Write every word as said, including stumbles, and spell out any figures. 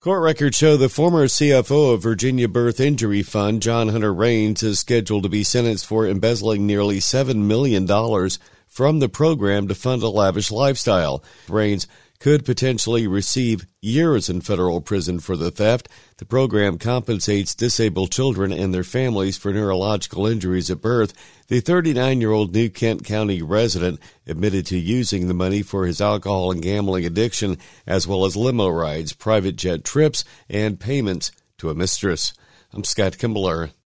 Court records show the former C F O of Virginia Birth Injury Fund, John Hunter Raines, is scheduled to be sentenced for embezzling nearly seven million dollars from the program to fund a lavish lifestyle. Raines could potentially receive years in federal prison for the theft. The program compensates disabled children and their families for neurological injuries at birth. The thirty-nine-year-old New Kent County resident admitted to using the money for his alcohol and gambling addiction, as well as limo rides, private jet trips, and payments to a mistress. I'm Scott Kimbler.